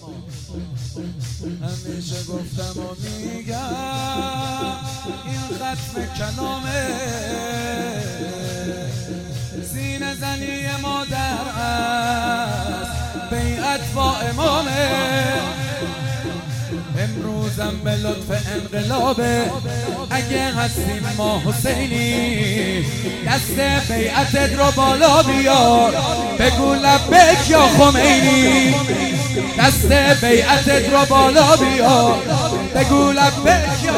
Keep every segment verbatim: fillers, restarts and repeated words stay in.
همیشه گفتم و میگم این ختم کلامه، سینه زنی مادر است بیعت با امامه. امروزم به لطف انقلابه، اگه هستیم ما حسینی دست بیعتت رو بالا بیار، بگو لبیک یا خمینی. دست بیعتت رو بالا بیار، بگو لبیک یا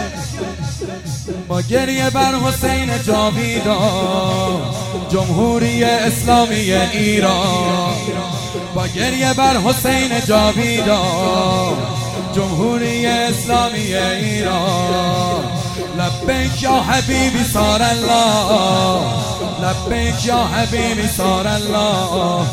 با گریه بر حسین جاویدان جمهوری اسلامی ایران، با گریه بر حسین جاویدان جمهوری اسلامی ایران. لبیک یا حبیبی صار الله، لبیک یا حبیبی صار الله.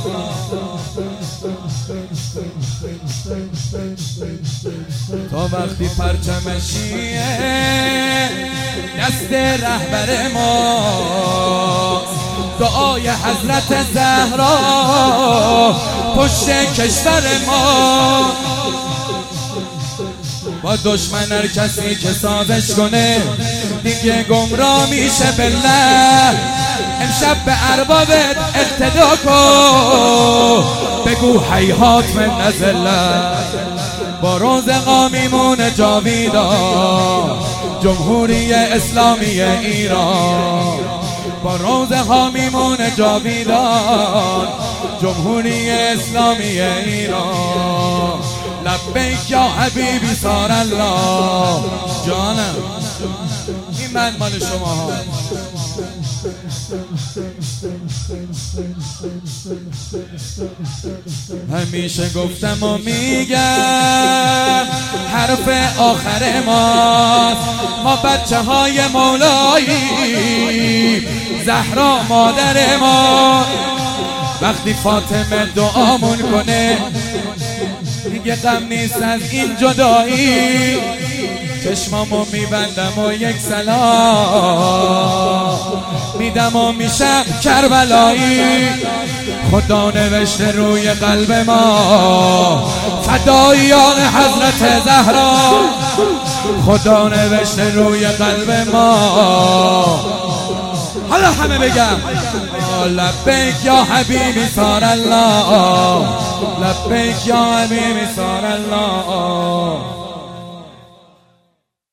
تا وقتی پرچم شیعه دست رهبر ما، دعای حضرت زهرا پشت کشور ما. با دشمن هر کسی که سازش کنه دیگه گمراه میشه بالله. امشب به اربابت اقتدا کن، بگو هیهات من نزله. با روزقا میمونه جاویدان جمهوری اسلامی ایران، با روزها میمونه جاویدان جمهوری اسلامی ایران. لبیک یا حبیبی صار الله. جانم این من مال شما ها. همیشه گفتم و میگم حرف آخر ماست، ما بچه های مولایی زهرا مادر ما. وقتی فاطمه دعامون کنه دیگه غم نیست از این جدایی، چشمامو میبندم و یک سلام میدم و میشم کربلایی. خدا نوشته روی قلب ما فدایان حضرت زهرا، خدا نوشته روی قلب ما. حالا همه بگم لبیک یا حبیبی صار الله، لبیک یا حبیبی صار الله.